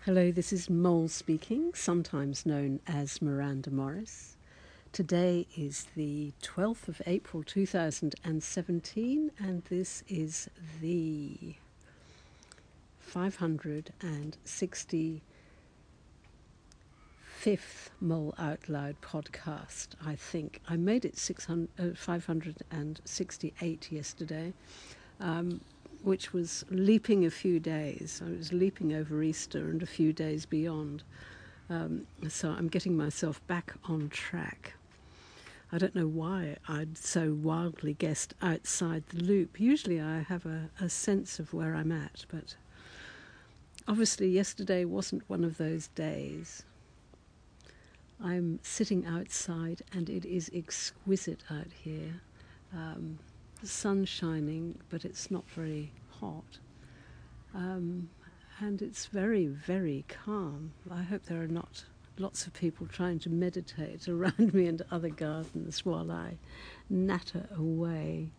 Hello, this is Mole speaking, sometimes known as Miranda Morris. Today is the 12th of April 2017, and this is the 565th Mole Out Loud podcast, I think. I made it 568 yesterday, which was leaping a few days. I was leaping over Easter and a few days beyond. So I'm getting myself back on track. I don't know why I'd so wildly guessed outside the loop. Usually I have a sense of where I'm at, but obviously yesterday wasn't one of those days. I'm sitting outside and it is exquisite out here. The sun's shining, but it's not very hot. And it's very, very calm. I hope there are not lots of people trying to meditate around me and other gardens while I natter away.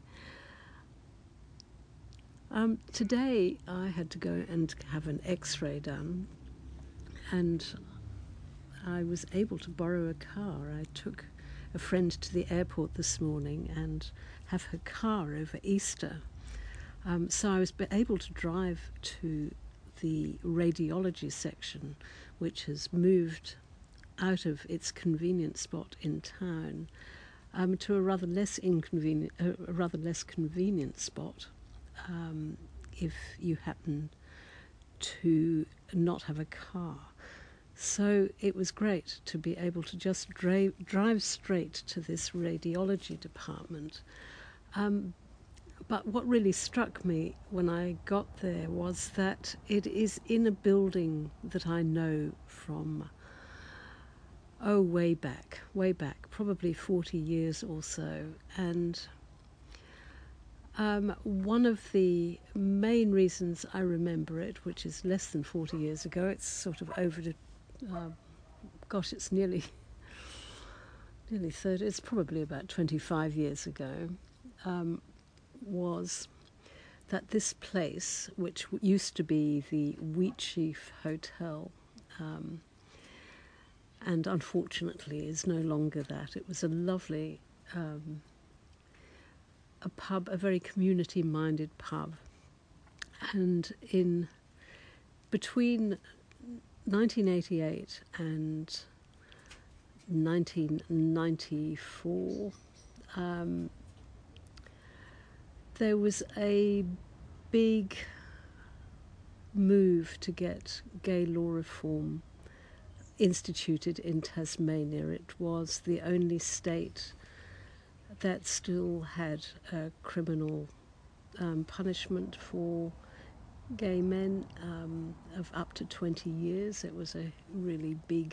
Today I had to go and have an X-ray done, and I was able to borrow a car. I took a friend to the airport this morning and have her car over Easter. So I was able to drive to the radiology section, which has moved out of its convenient spot in town to a rather less convenient spot if you happen to not have a car. So it was great to be able to just drive straight to this radiology department. But what really struck me when I got there was that it is in a building that I know from, way back, probably 40 years or so. And one of the main reasons I remember it, which is less than 40 years ago, it's sort of over to, it's nearly 30, it's probably about 25 years ago, was that this place, which used to be the Wheatsheaf Hotel, and unfortunately is no longer that. It was a lovely, a pub, a very community-minded pub. And in between 1988 and 1994, there was a big move to get gay law reform instituted in Tasmania. It was the only state that still had a criminal punishment for gay men of up to 20 years. It was a really big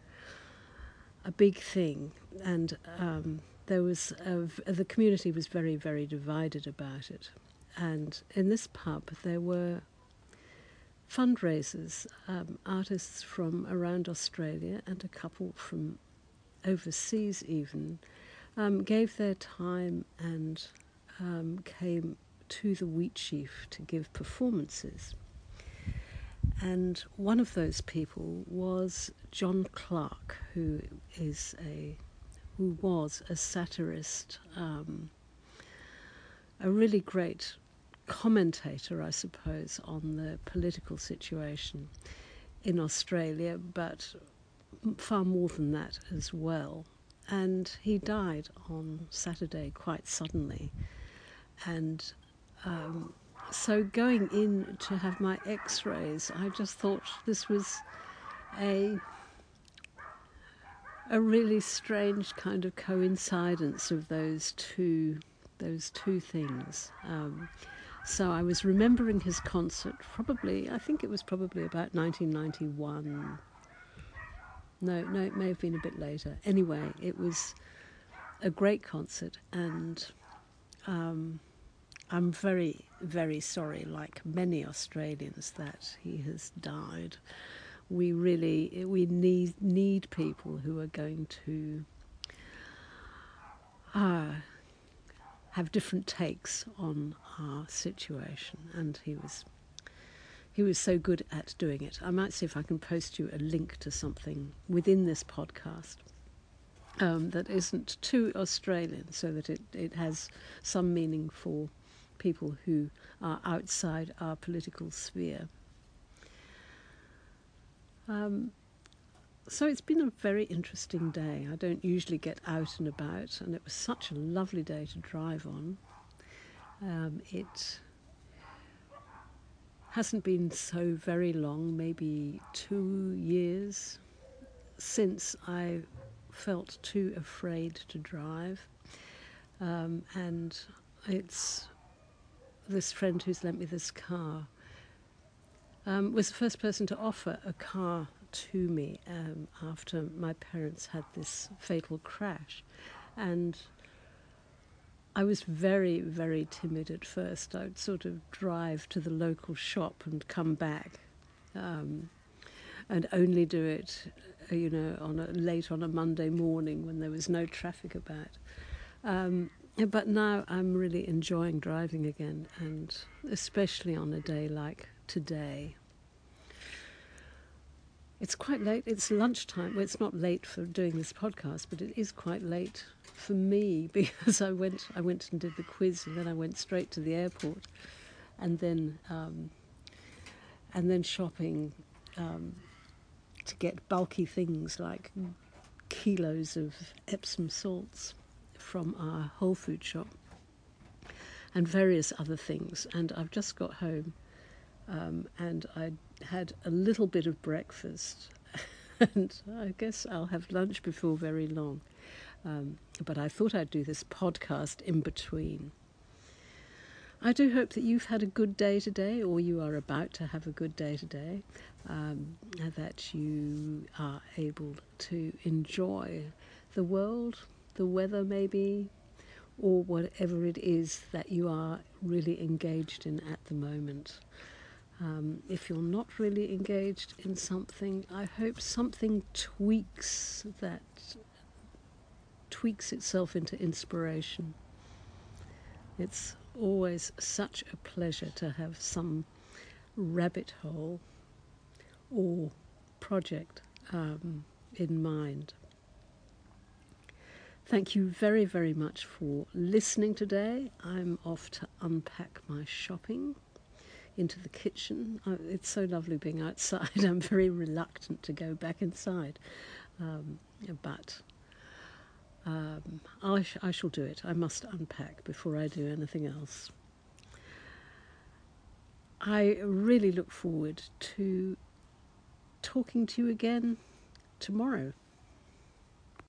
thing, and there was the community was very, very divided about it. And in this pub there were fundraisers, artists from around Australia and a couple from overseas even gave their time and came to the Wheatsheaf to give performances. And one of those people was John Clark, who was a satirist, a really great commentator, I suppose, on the political situation in Australia, but far more than that as well. And he died on Saturday quite suddenly. And so going in to have my X-rays, I just thought this was a really strange kind of coincidence of those two things. So I was remembering his concert, I think it was probably about 1991. No, it may have been a bit later. Anyway, it was a great concert, and I'm very, very sorry, like many Australians, that he has died. We need people who are going to have different takes on our situation, and he was he was so good at doing it. I might see if I can post you a link to something within this podcast that isn't too Australian, so that it has some meaning for people who are outside our political sphere. So it's been a very interesting day. I don't usually get out and about, and it was such a lovely day to drive on. It hasn't been so very long, maybe 2 years, since I felt too afraid to drive. And it's this friend who's lent me this car was the first person to offer a car to me after my parents had this fatal crash. And I was very, very timid at first. I'd sort of drive to the local shop and come back, and only do it, late on a Monday morning when there was no traffic about. But now I'm really enjoying driving again, and especially on a day like today. It's quite late. It's lunchtime. Well, it's not late for doing this podcast, but it is quite late for me because I went and did the quiz, and then I went straight to the airport, and then shopping to get bulky things like kilos of Epsom salts from our Whole Food shop and various other things. And I've just got home, and I had a little bit of breakfast, and I guess I'll have lunch before very long. But I thought I'd do this podcast in between. I do hope that you've had a good day today, or you are about to have a good day today, that you are able to enjoy the world, the weather maybe, or whatever it is that you are really engaged in at the moment. If you're not really engaged in something, I hope something tweaks itself into inspiration. It's always such a pleasure to have some rabbit hole or project in mind. Thank you very, very much for listening today. I'm off to unpack my shopping into the kitchen. It's so lovely being outside. I'm very reluctant to go back inside, but I shall do it. I must unpack before I do anything else. I really look forward to talking to you again tomorrow.